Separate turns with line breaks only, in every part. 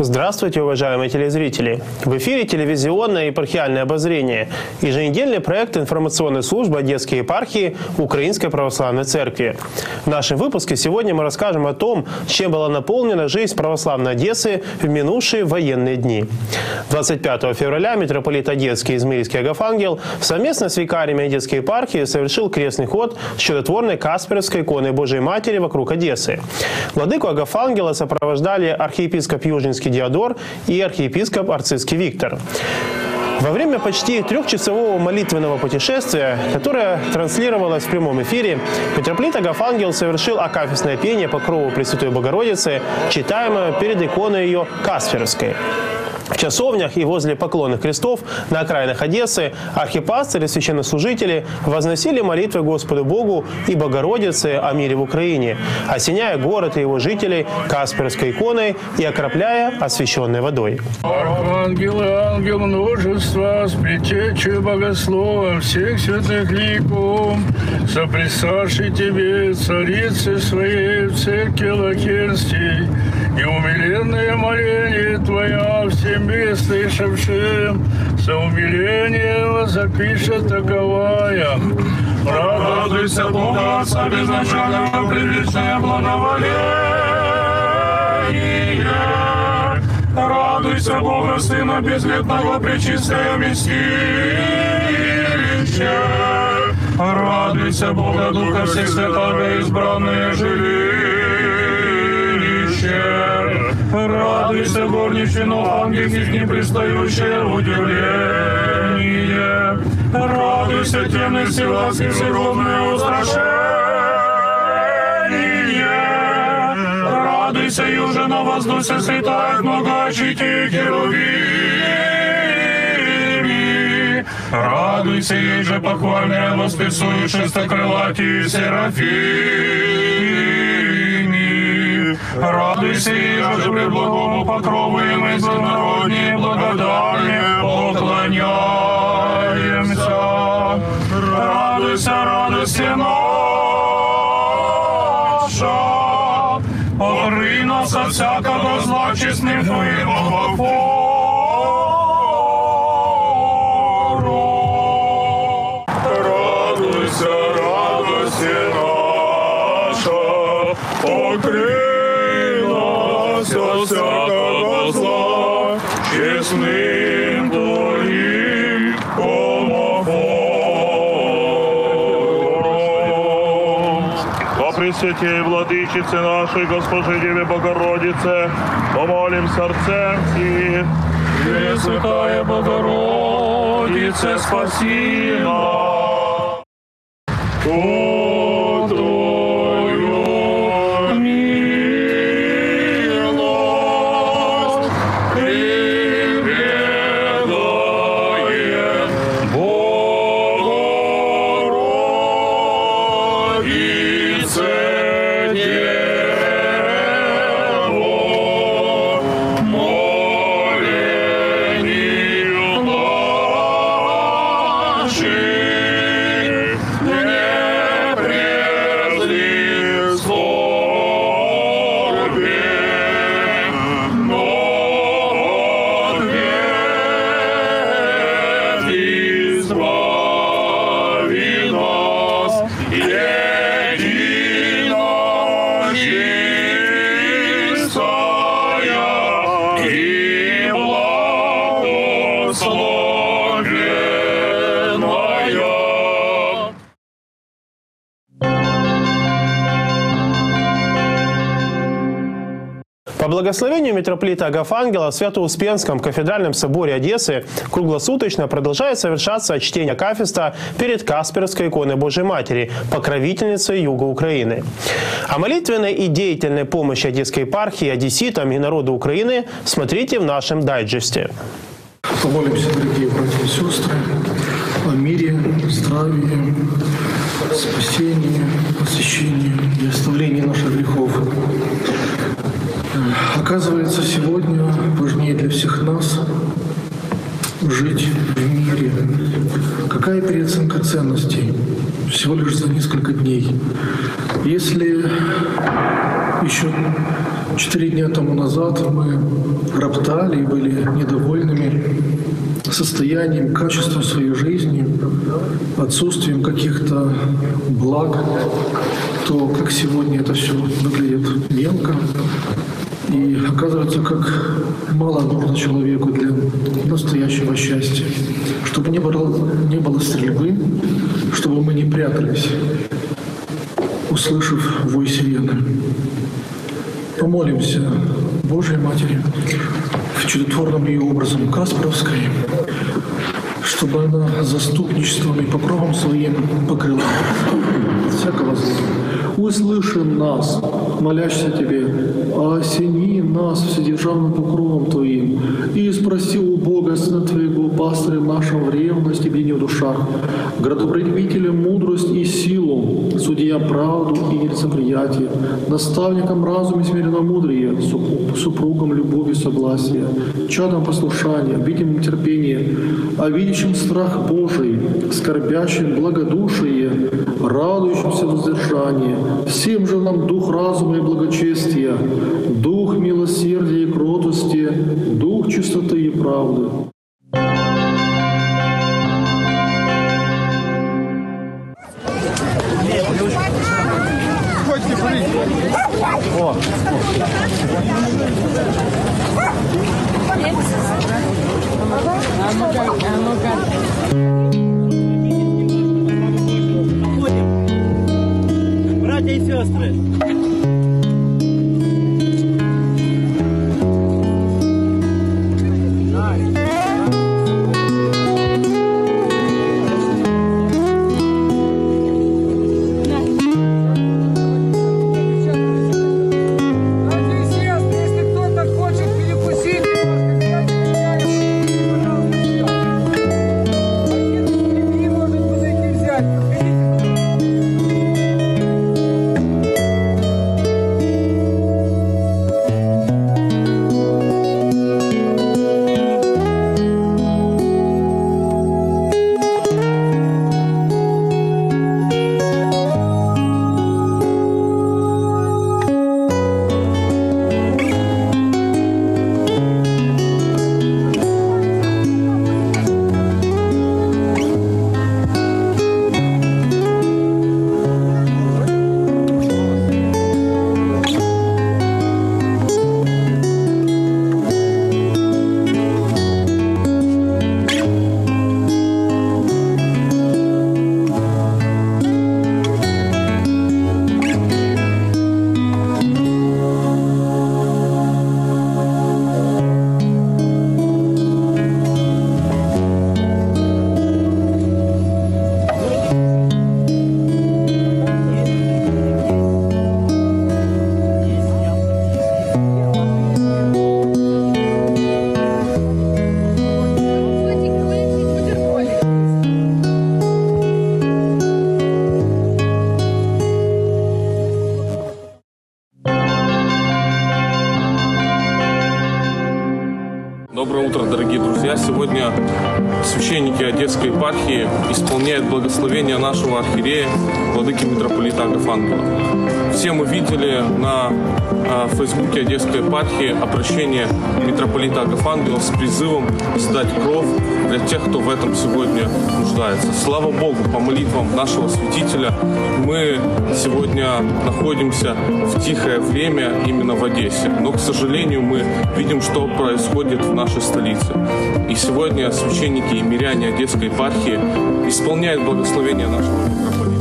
Здравствуйте, уважаемые телезрители! В эфире телевизионное епархиальное обозрение, еженедельный проект информационной службы Одесской епархии Украинской Православной Церкви. В нашем выпуске сегодня мы расскажем о том, чем была наполнена жизнь православной Одессы в минувшие военные дни. 25 февраля митрополит Одесский Измаильский Агафангел совместно с викариями Одесской епархии совершил крестный ход с чудотворной Касперской иконой Божией Матери вокруг Одессы. Владыку Агафангела сопровождали архиепископ Южинский Диодор и архиепископ Арцизский Виктор. Во время почти трехчасового молитвенного путешествия, которое транслировалось в прямом эфире, митрополит Агафангел совершил акафистное пение Покрову Пресвятой Богородицы, читаемое перед иконой ее Касперской. В часовнях и возле поклонных крестов на окраинах Одессы архипастыри и священнослужители возносили молитвы Господу Богу и Богородице о мире в Украине, осеняя город и его жителей Касперской иконой и окропляя освященной водой.
Архангелы, ангел множества, с предтечью богослова всех святых ликов, соприсавший тебе, царицы своей в церкви Лакерстей, и умиленное моление Твоя всем слышавшим, со умилением запишет таковая. Радуйся, Бога, Отца безначального, предвечное благоволение. Радуйся, Бога, Сына безлетного, пречистое вместилище. Радуйся, Бога, Духа всех святого, избранное жилище. Радуйся, горничину, ангельских непристающее удивление. Радуйся, темных силаски, всегодное устрашение. Радуйся, юже на воздухе слетает много очей херувими. Радуйся, еже похвальная восписует шестокрылатие серафими. Радуйся, еже при благому покрову и мы всенароднее благодарнее поклоняемся. Радуйся, радости наша, покрый нас от всякого зла честным Твоим Богофору. Радуйся, радости наша, покрый нас от всякого зла честным Твоим Богофору. Во Пресвятей Владычице нашей, Госпожи Деве Богородице, помолим сердцем всех. Пресвятая Богородице, спаси нас.
По благословению митрополита Агафангела в Свято-Успенском кафедральном соборе Одессы круглосуточно продолжает совершаться чтение акафиста перед Касперской иконой Божией Матери, покровительницей юга Украины. О молитвенной и деятельной помощи Одесской епархии, одесситам и народу Украины смотрите в нашем дайджесте.
Помолимся, дорогие братья и сестры, о мире, здравии, спасении, освящении и оставлении наших грехов. Оказывается, сегодня важнее для всех нас жить в мире. Какая переоценка ценностей? всего лишь за несколько дней. Если еще 4 дня тому назад мы роптали и были недовольными состоянием, качеством своей жизни, отсутствием каких-то благ, то как сегодня это все выглядит мелко. И оказывается, как мало нужно человеку для настоящего счастья. Чтобы не было стрельбы, чтобы мы не прятались, услышав вой сирены. Помолимся Божьей Матери в чудотворном ее образом Каспаровской, чтобы она заступничеством и покровом своим покрыла всякого зла. Услыши нас, молящийся Тебе, осени нас вседержавным покровом Твоим, и спроси у Бога, Сына Твоего, пастырем нашим в ревности и бдении в душах, градоправителем мудрость и силу, судья правду и нелицеприятие, наставником разум и смиренномудрие, супругом любовь и согласие, чадом послушания, видимым терпение, а видящим страх Божий, скорбящим благодушие, радующимся воздержание, всем же нам дух разума и благочестия, дух милосердия и кротости, дух чистоты и правды.
Братья и сестры.
Доброе утро, дорогие друзья! Сегодня священники Одесской епархии исполняют благословение нашего архиерея, владыки митрополита Агафангела. Все мы видели на фейсбуке Одесской епархии обращение митрополита Агафангела с призывом сдать кровь для тех, кто в этом сегодня нуждается. Слава Богу, по молитвам нашего святителя мы сегодня находимся в тихое время именно в Одессе. Но, к сожалению, мы видим, что происходит в нашей столице. И сегодня священники и миряне Одесской епархии исполняют благословение нашего митрополита.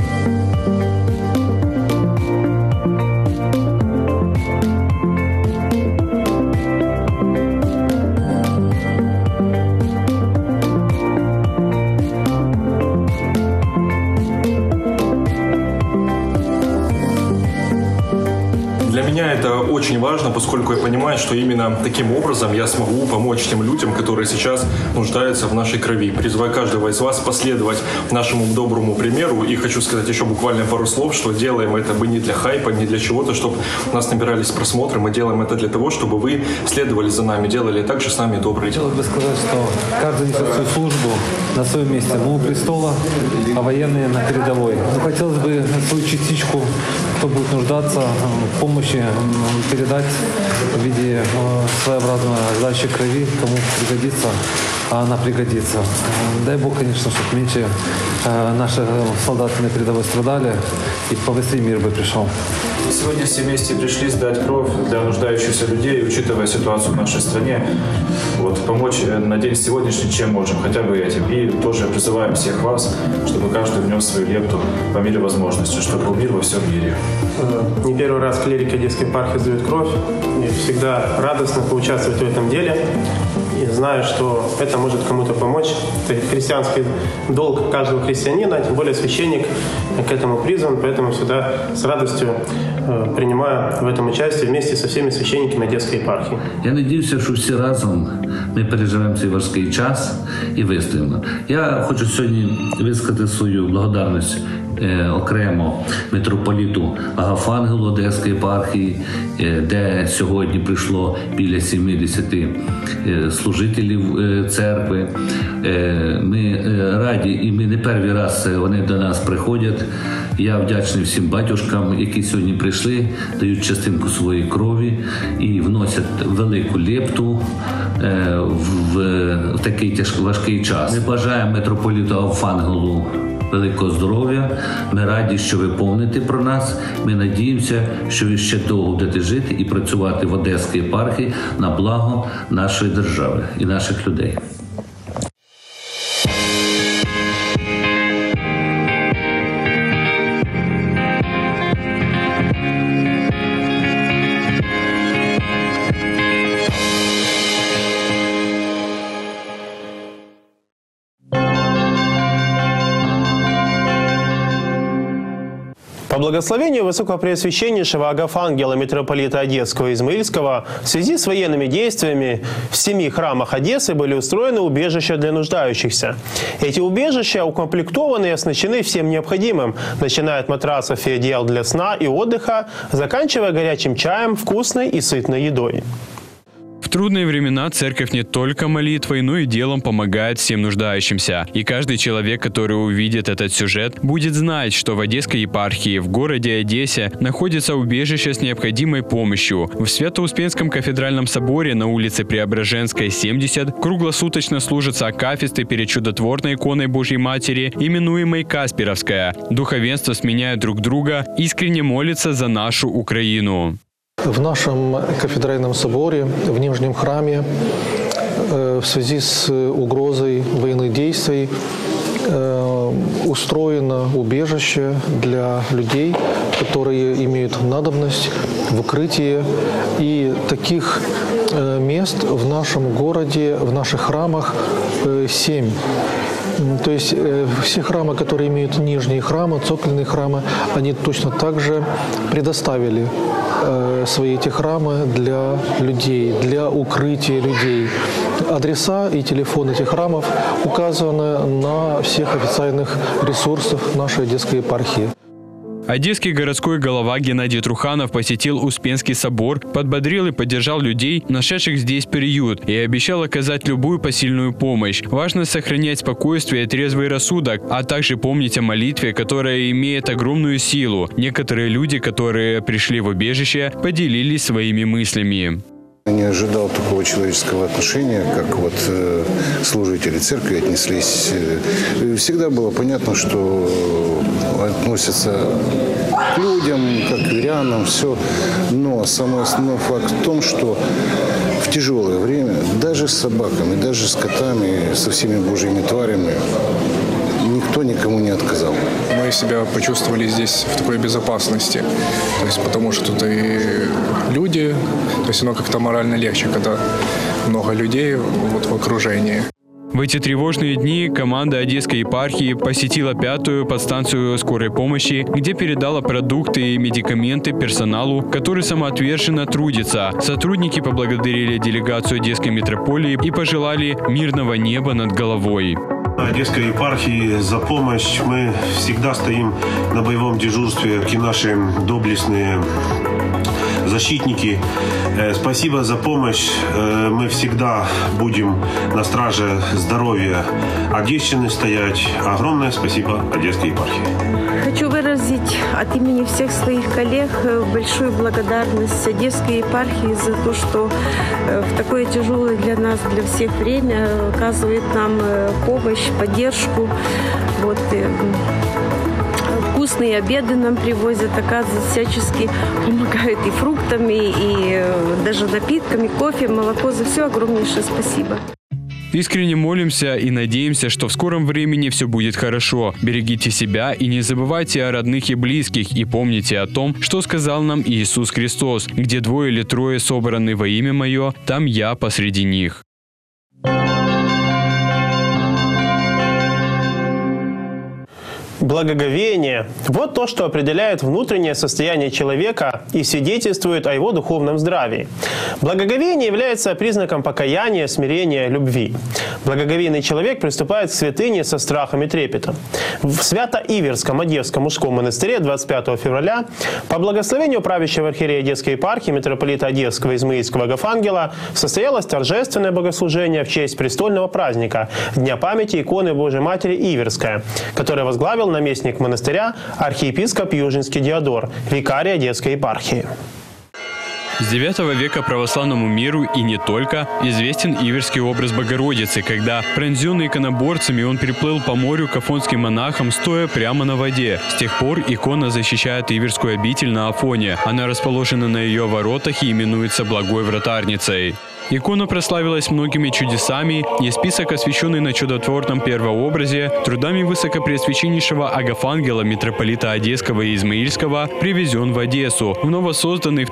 Для меня это очень важно, поскольку я понимаю, что именно таким образом я смогу помочь тем людям, которые сейчас нуждаются в нашей крови. Призываю каждого из вас последовать нашему доброму примеру. И хочу сказать еще буквально пару слов, что делаем это мы не для хайпа, не для чего-то, чтобы у нас набирались просмотры. Мы делаем это для того, чтобы вы следовали за нами, делали также с нами добрые дела.
Хотелось бы сказать, что каждый несет свою службу на своем месте. Мы у престола, а военные на передовой. Но хотелось бы свою частичку, кто будет нуждаться, помощь помощи передать в виде своеобразной сдачи крови, кому пригодится, а она пригодится. Дай Бог, конечно, чтобы меньше наши солдаты на передовой страдали и побыстрее мир бы пришел.
Сегодня все вместе пришли сдать кровь для нуждающихся людей, учитывая ситуацию в нашей стране. Помочь на день сегодняшний, чем можем, хотя бы этим. И тоже призываем всех вас, чтобы каждый внес свою лепту по мере возможности, чтобы был мир во всем мире.
Не первый раз клирики Одесской епархии сдают кровь. И всегда радостно поучаствовать в этом деле. И знаю, что это может кому-то помочь. Это христианский долг каждого христианина, тем более священник к этому призван. Поэтому всегда с радостью принимаю в этом участие вместе со всеми священниками Одесской епархії.
Я надіюся, що всі разом ми переживемо цей важкий час і вистоїмо. Я хочу сьогодні висказати свою благодарність окремо митрополіту Агафангелу Одеської єпархії, де сьогодні прийшло біля 70 служителів церкви. Ми раді, і ми не перший раз вони до нас приходять. Я вдячний всім батюшкам, які сьогодні прийшли, дають частинку своєї крові і вносять велику лепту в такий важкий час. Ми бажаємо митрополіту Агафангелу великого здоров'я. Ми раді, що ви помните про нас. Ми надіємося, що ви ще довго будете жити і працювати в Одеській єпархії на благо нашої держави і наших людей.
По благословению Высокопреосвященнейшего Агафангела митрополита Одесского и Измаильского в связи с военными действиями в 7 храмах Одессы были устроены убежища для нуждающихся. Эти убежища укомплектованы и оснащены всем необходимым, начиная от матрасов и одеял для сна и отдыха, заканчивая горячим чаем, вкусной и сытной едой.
В трудные времена церковь не только молитвой, но и делом помогает всем нуждающимся. И каждый человек, который увидит этот сюжет, будет знать, что в Одесской епархии, в городе Одессе, находится убежище с необходимой помощью. В Свято-Успенском кафедральном соборе на улице Преображенской, 70, круглосуточно служатся акафисты перед чудотворной иконой Божьей Матери, именуемой Каспировская. Духовенство сменяет друг друга, искренне молится за нашу Украину.
В нашем кафедральном соборе, в Нижнем храме, в связи с угрозой военных действий, устроено убежище для людей, которые имеют надобность в укрытии. И таких мест в нашем городе, в наших храмах 7. То есть все храмы, которые имеют нижние храмы, цокольные храмы, они точно так же предоставили свои эти храмы для людей, для укрытия людей. Адреса и телефоны этих храмов указаны на всех официальных ресурсах нашей Одесской епархии.
Одесский городской голова Геннадий Труханов посетил Успенский собор, подбодрил и поддержал людей, нашедших здесь приют, и обещал оказать любую посильную помощь. Важно сохранять спокойствие и трезвый рассудок, а также помнить о молитве, которая имеет огромную силу. Некоторые люди, которые пришли в убежище, поделились своими мыслями.
Не ожидал такого человеческого отношения, как служители церкви отнеслись. Всегда было понятно, что относятся к людям, как к верянам, все. Но самый основной факт в том, что в тяжелое время даже с собаками, даже с котами, со всеми божьими тварями никто никому не отказал.
Мы себя почувствовали здесь в такой безопасности, то есть потому что тут и люди, то есть оно как-то морально легче, когда много людей в окружении.
В эти тревожные дни команда Одесской епархии посетила 5-ю подстанцию скорой помощи, где передала продукты и медикаменты персоналу, который самоотверженно трудится. Сотрудники поблагодарили делегацию Одесской митрополии и пожелали мирного неба над головой.
Одесской епархии за помощь. Мы всегда стоим на боевом дежурстве, и наши доблестные защитники. Спасибо за помощь. Мы всегда будем на страже здоровья Одещины стоять. Огромное спасибо Одесской епархии.
Хочу выразить от имени всех своих коллег большую благодарность Одесской епархии за то, что в такое тяжелое для нас, для всех время оказывает нам помощь, поддержку. Вот, вкусные обеды нам привозят, оказывается, всячески помогают и фруктами, и даже напитками, кофе, молоко. За все огромнейшее спасибо.
Искренне молимся и надеемся, что в скором времени все будет хорошо. Берегите себя и не забывайте о родных и близких. И помните о том, что сказал нам Иисус Христос. Где 2 или 3 собраны во имя Мое, там Я посреди них.
Благоговение – вот то, что определяет внутреннее состояние человека и свидетельствует о его духовном здравии. Благоговение является признаком покаяния, смирения, любви. Благоговейный человек приступает к святыне со страхом и трепетом. В Свято-Иверском Одесском мужском монастыре 25 февраля по благословению правящего архиерея Одесской епархии митрополита Одесского и Измаильского Агафангела состоялось торжественное богослужение в честь престольного праздника – Дня памяти иконы Божией Матери Иверская, которое возглавил наместник монастыря архиепископ Южинский Диодор, викарий Одесской епархии.
С 9 века православному миру и не только известен иверский образ Богородицы, когда, пронзенный иконоборцами, он приплыл по морю к афонским монахам, стоя прямо на воде. С тех пор икона защищает иверскую обитель на Афоне. Она расположена на ее воротах и именуется Благой Вратарницей. Икона прославилась многими чудесами, и список, освященный на чудотворном первообразе, трудами высокопреосвященнейшего Агафангела, митрополита Одесского и Измаильского, привезен в Одессу, в новосозданный в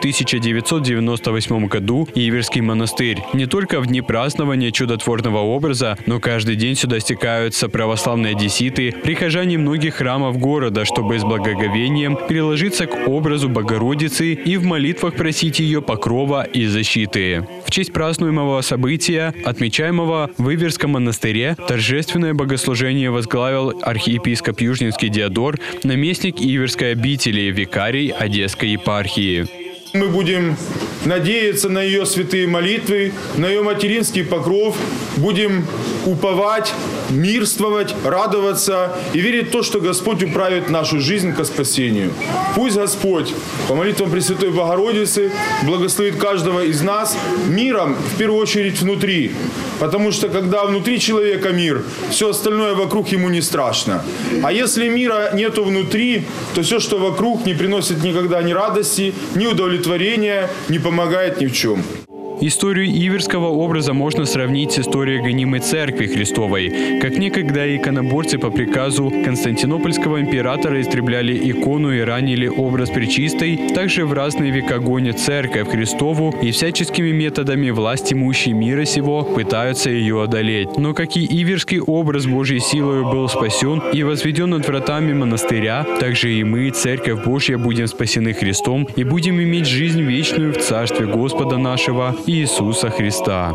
1998 году Иверский монастырь. Не только в дни празднования чудотворного образа, но каждый день сюда стекаются православные одесситы, прихожане многих храмов города, чтобы с благоговением приложиться к образу Богородицы и в молитвах просить ее покрова и защиты. В честь празднуемого события, отмечаемого в Иверском монастыре, торжественное богослужение возглавил архиепископ Южинский Диодор, наместник Иверской обители, викарий Одесской епархии.
Мы будем надеяться на ее святые молитвы, на ее материнский покров, будем уповать, мирствовать, радоваться и верить в то, что Господь управит нашу жизнь ко спасению. Пусть Господь по молитвам Пресвятой Богородицы благословит каждого из нас миром, в первую очередь внутри. Потому что когда внутри человека мир, все остальное вокруг ему не страшно. А если мира нету внутри, то все, что вокруг, не приносит никогда ни радости, ни удовлетворения, не помогает ни в чем.
Историю иверского образа можно сравнить с историей гонимой Церкви Христовой. Как некогда иконоборцы по приказу Константинопольского императора истребляли икону и ранили образ Пречистой, также в разные века гонят Церковь Христову и всяческими методами власть имущие мира сего пытаются ее одолеть. Но как и иверский образ Божьей силою был спасен и возведен над вратами монастыря, также и мы, Церковь Божья, будем спасены Христом и будем иметь жизнь вечную в Царстве Господа нашего Иисуса Христа.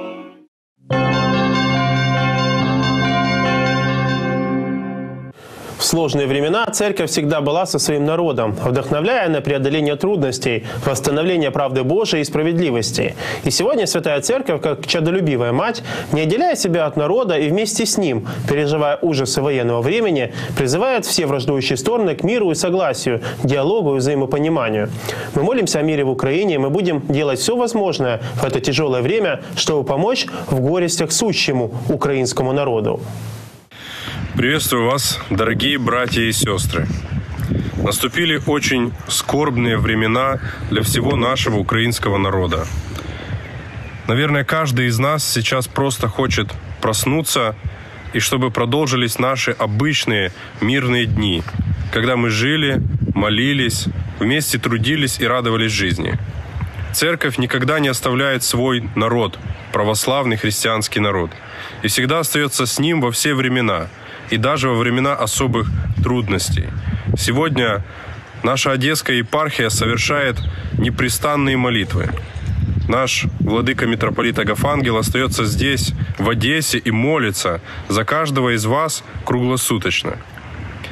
В сложные времена церковь всегда была со своим народом, вдохновляя на преодоление трудностей, восстановление правды Божией и справедливости. И сегодня Святая Церковь, как чадолюбивая мать, не отделяя себя от народа и вместе с ним, переживая ужасы военного времени, призывает все враждующие стороны к миру и согласию, диалогу и взаимопониманию. Мы молимся о мире в Украине, и мы будем делать все возможное в это тяжелое время, чтобы помочь в горестях сущему украинскому народу.
Приветствую вас, дорогие братья и сестры. Наступили очень скорбные времена для всего нашего украинского народа. Наверное, каждый из нас сейчас просто хочет проснуться, и чтобы продолжились наши обычные мирные дни, когда мы жили, молились, вместе трудились и радовались жизни. Церковь никогда не оставляет свой народ, православный христианский народ, и всегда остается с ним во все времена, и даже во времена особых трудностей. Сегодня наша Одесская епархия совершает непрестанные молитвы. Наш владыка митрополит Агафангел остается здесь, в Одессе, и молится за каждого из вас круглосуточно.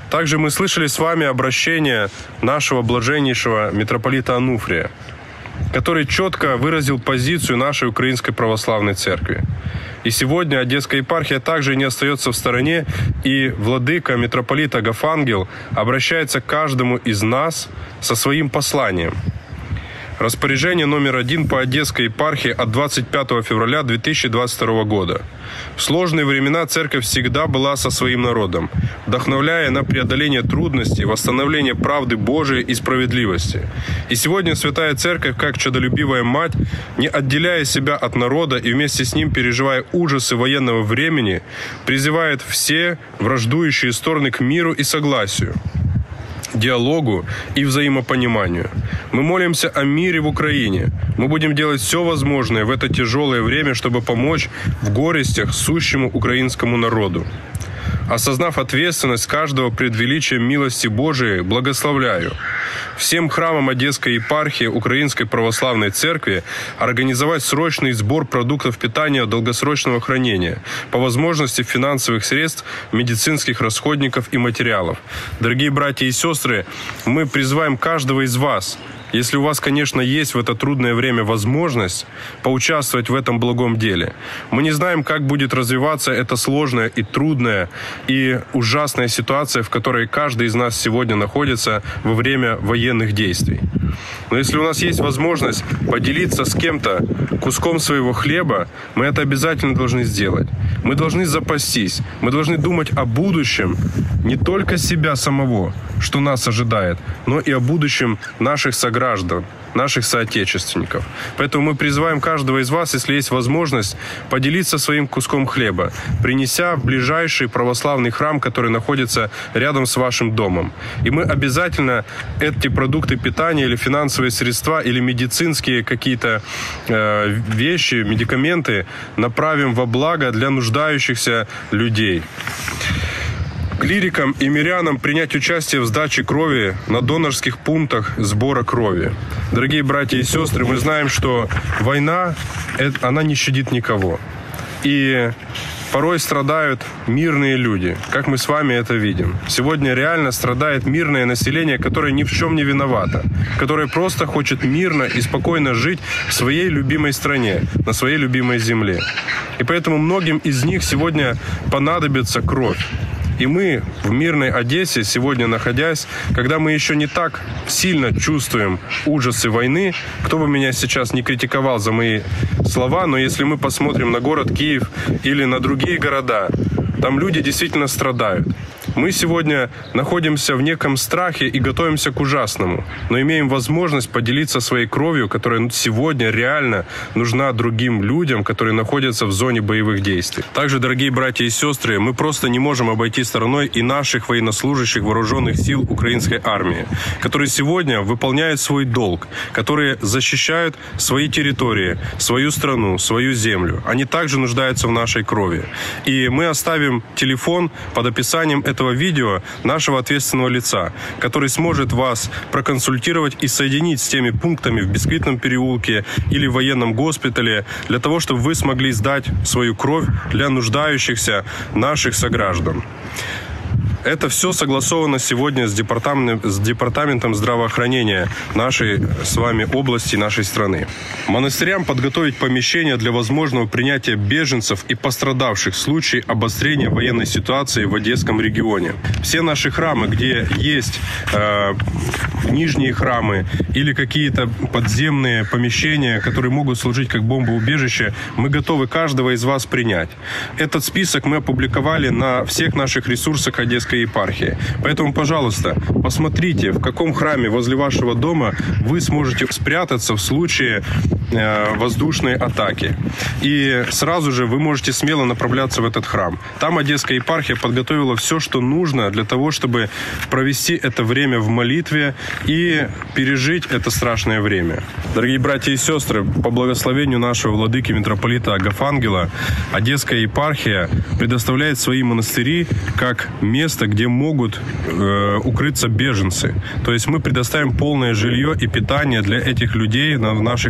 Также мы слышали с вами обращение нашего блаженнейшего митрополита Ануфрия, который четко выразил позицию нашей Украинской Православной Церкви. И сегодня Одесская епархия также не остается в стороне, и владыка митрополит Агафангел обращается к каждому из нас со своим посланием. Распоряжение номер 1 по Одесской епархии от 25 февраля 2022 года. В сложные времена церковь всегда была со своим народом, вдохновляя на преодоление трудностей, восстановление правды Божией и справедливости. И сегодня Святая Церковь, как чадолюбивая мать, не отделяя себя от народа и вместе с ним переживая ужасы военного времени, призывает все враждующие стороны к миру и согласию, диалогу и взаимопониманию. Мы молимся о мире в Украине. Мы будем делать все возможное в это тяжелое время, чтобы помочь в горестях сущему украинскому народу. Осознав ответственность каждого пред величием милости Божией, благословляю всем храмам Одесской епархии Украинской Православной Церкви организовать срочный сбор продуктов питания долгосрочного хранения, по возможности финансовых средств, медицинских расходников и материалов. Дорогие братья и сестры, мы призываем каждого из вас, если у вас, конечно, есть в это трудное время возможность поучаствовать в этом благом деле. Мы не знаем, как будет развиваться эта сложная и трудная и ужасная ситуация, в которой каждый из нас сегодня находится во время военных действий. Но если у нас есть возможность поделиться с кем-то куском своего хлеба, мы это обязательно должны сделать. Мы должны запастись, мы должны думать о будущем не только себя самого, что нас ожидает, но и о будущем наших сограждан, наших соотечественников. Поэтому мы призываем каждого из вас, если есть возможность, поделиться своим куском хлеба, принеся в ближайший православный храм, который находится рядом с вашим домом. И мы обязательно эти продукты питания или финансовые средства, или медицинские какие-то вещи, медикаменты направим во благо для нуждающихся людей. Клирикам и мирянам принять участие в сдаче крови на донорских пунктах сбора крови. Дорогие братья и сестры, мы знаем, что война, она не щадит никого. И порой страдают мирные люди, как мы с вами это видим. Сегодня реально страдает мирное население, которое ни в чем не виновато, которое просто хочет мирно и спокойно жить в своей любимой стране, на своей любимой земле. И поэтому многим из них сегодня понадобится кровь. И мы в мирной Одессе, сегодня находясь, когда мы еще не так сильно чувствуем ужасы войны, кто бы меня сейчас не критиковал за мои слова, но если мы посмотрим на город Киев или на другие города, там люди действительно страдают. Мы сегодня находимся в неком страхе и готовимся к ужасному, но имеем возможность поделиться своей кровью, которая сегодня реально нужна другим людям, которые находятся в зоне боевых действий. Также, дорогие братья и сестры, мы просто не можем обойти стороной и наших военнослужащих вооруженных сил украинской армии, которые сегодня выполняют свой долг, которые защищают свои территории, свою страну, свою землю. Они также нуждаются в нашей крови. И мы оставим телефон под описанием этого видео нашего ответственного лица, который сможет вас проконсультировать и соединить с теми пунктами в Бисквитном переулке или в военном госпитале, для того, чтобы вы смогли сдать свою кровь для нуждающихся наших сограждан. Это все согласовано сегодня с департаментом здравоохранения нашей с вами области, нашей страны. Монастырям подготовить помещения для возможного принятия беженцев и пострадавших в случае обострения военной ситуации в Одесском регионе. Все наши храмы, где есть нижние храмы или какие-то подземные помещения, которые могут служить как бомбоубежище, мы готовы каждого из вас принять. Этот список мы опубликовали на всех наших ресурсах Одесской епархии. Поэтому, пожалуйста, посмотрите, в каком храме возле вашего дома вы сможете спрятаться в случае воздушной атаки. И сразу же вы можете смело направляться в этот храм. Там Одесская епархия подготовила все, что нужно для того, чтобы провести это время в молитве и пережить это страшное время. Дорогие братья и сестры, по благословению нашего владыки митрополита Агафангела, Одесская епархия предоставляет свои монастыри как место, где могут укрыться беженцы. То есть мы предоставим полное жилье и питание для этих людей в наших монастырях,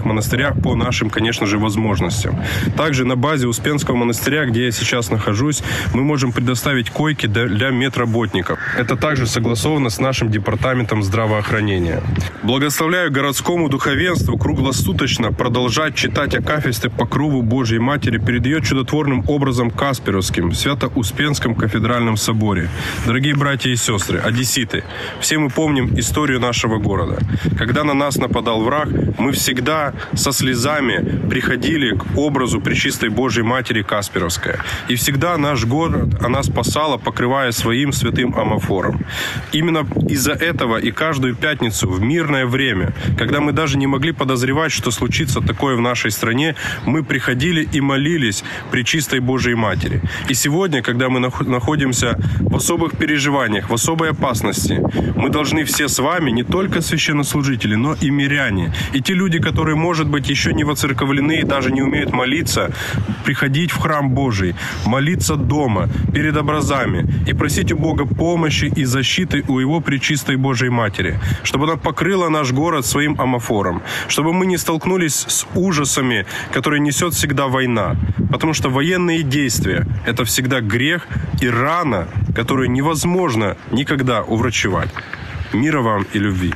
смотря по нашим, конечно же, возможностям. Также на базе Успенского монастыря, где я сейчас нахожусь, мы можем предоставить койки для медработников. Это также согласовано с нашим департаментом здравоохранения. Благословляю городскому духовенству круглосуточно продолжать читать акафисты покрову Божьей Матери перед ее чудотворным образом Касперовским в Свято-Успенском кафедральном соборе. Дорогие братья и сестры, одесситы, все мы помним историю нашего города. Когда на нас нападал враг, мы всегда со слезами приходили к образу Пречистой Божьей Матери Касперовской. И всегда наш город, она спасала, покрывая своим святым амафором. Именно из-за этого и каждую пятницу в мирное время, когда мы даже не могли подозревать, что случится такое в нашей стране, мы приходили и молились Пречистой Божьей Матери. И сегодня, когда мы находимся в особых переживаниях, в особой опасности, мы должны все с вами, не только священнослужители, но и миряне, и те люди, которые, может быть, еще не воцерковлены и даже не умеют молиться, приходить в храм Божий, молиться дома, перед образами и просить у Бога помощи и защиты у Его Пречистой Божьей Матери, чтобы она покрыла наш город своим амафором, чтобы мы не столкнулись с ужасами, которые несет всегда война, потому что военные действия – это всегда грех и рана, которую невозможно никогда уврачевать. Мира вам и любви.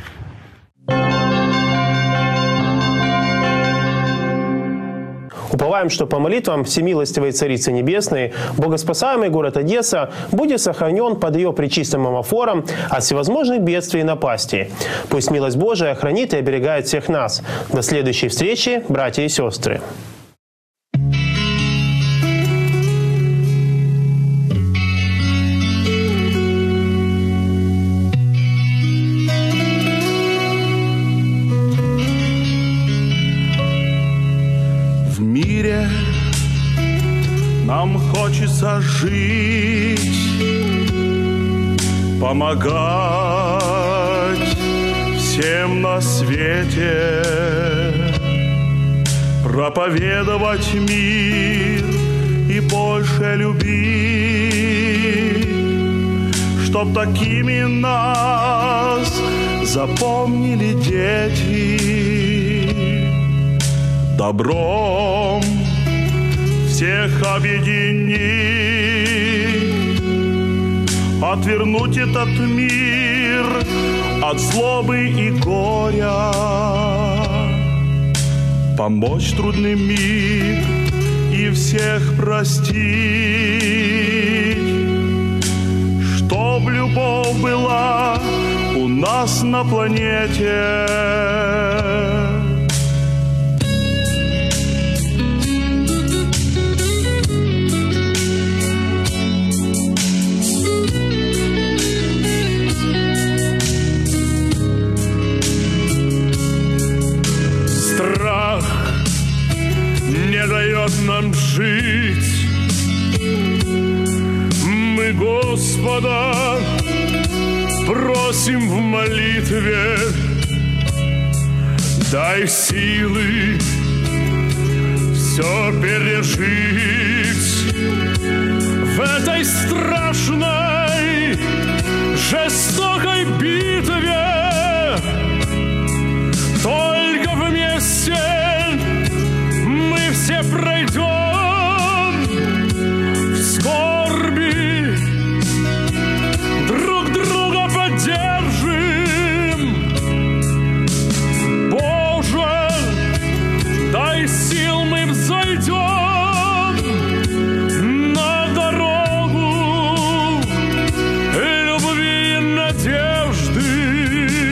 Уповаем, что по молитвам Всемилостивой Царицы Небесной богоспасаемый город Одесса будет сохранен под ее пречистым амафором от всевозможных бедствий и напастей. Пусть милость Божия хранит и оберегает всех нас. До следующей встречи, братья и сестры.
Нам хочется жить, помогать всем на свете, проповедовать мир и больше любить, чтоб такими нас запомнили дети, добром всех объединить, отвернуть этот мир от злобы и горя, помочь трудный миг и всех простить, чтоб любовь была у нас на планете. Не дает нам жить. Мы Господа просим в молитве, дай силы все пережить в этой страшной, жестокой битве. Только вместе все пройдем в скорби, друг друга поддержим. Боже, дай сил, мы взойдем на дорогу любви и надежды.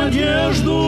надежду